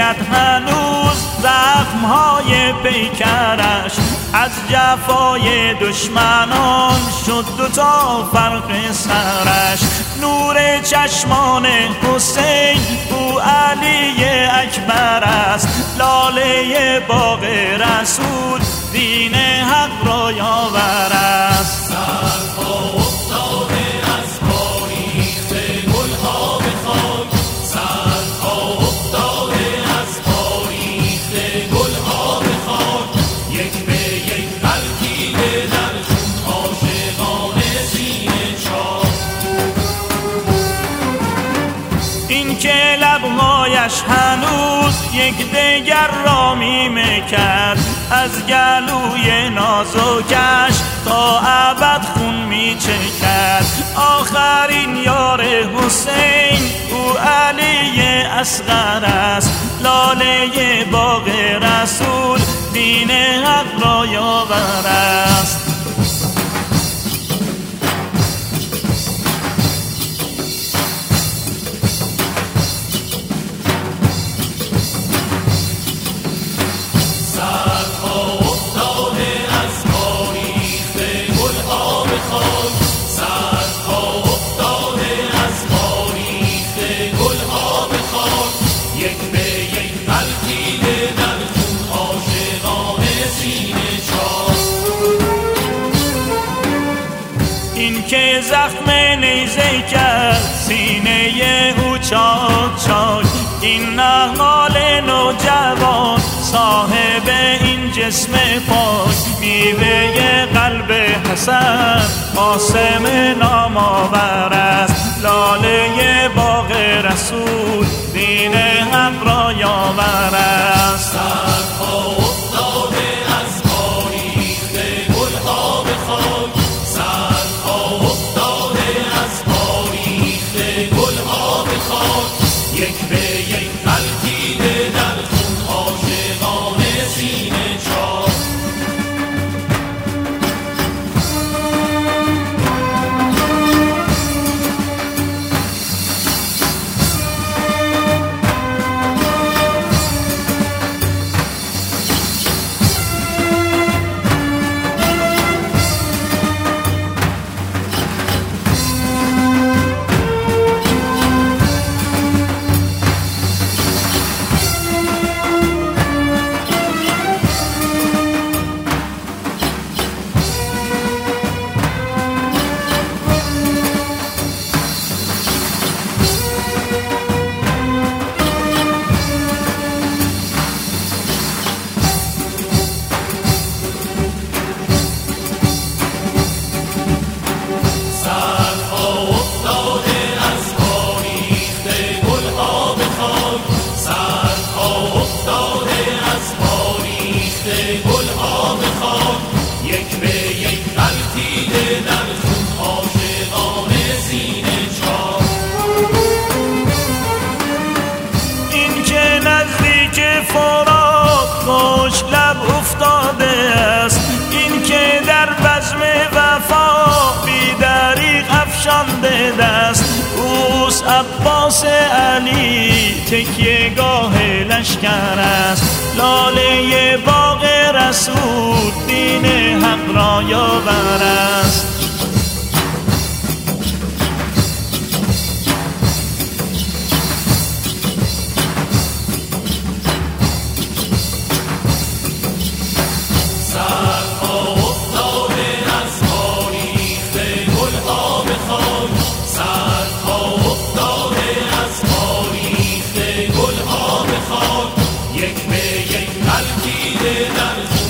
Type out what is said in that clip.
ببیند هنوز زخمهای پیکرش، از جفای دشمنان شد دوتا فرق سرش. نور چشمان حسین او علی اکبر است، لاله باغ رسول دین حق را یاور است. سرها افتاده از پا ریخته گلها به خاک، سرها افتاده از پا ریخته گلها به خاک، یک به یک غلتیده در خون عاشقان سینه چاک. این که لبهایش هنوز یکدیگر را میمه کرد، از گلوی نازکش تا ابد خون میچکد. آخرین یار حسین او علی اصغر است، لاله باغ رسول دین حق را یاور است. این که زخم نیزه کرد سینه او چاک چاک، این نهال نوجوان صاحب این جسم پاک، میوه قلب حسن قاسم نامآور است، لاله باغ رسول دین حق را یاور است. سرها افتاده از پا ریخته گلها به خاک، سرها افتاده از پا ریخته گلها به خاک، یک به یک غلتیده در خون عاشقان سینه چاک. این که در بزم وفا بی دریغ افشانده دست، اوست عباس علی تکیه گاه لشکر است، لاله باغ رسول دین حق را یاور است. یک به یک غلتیده در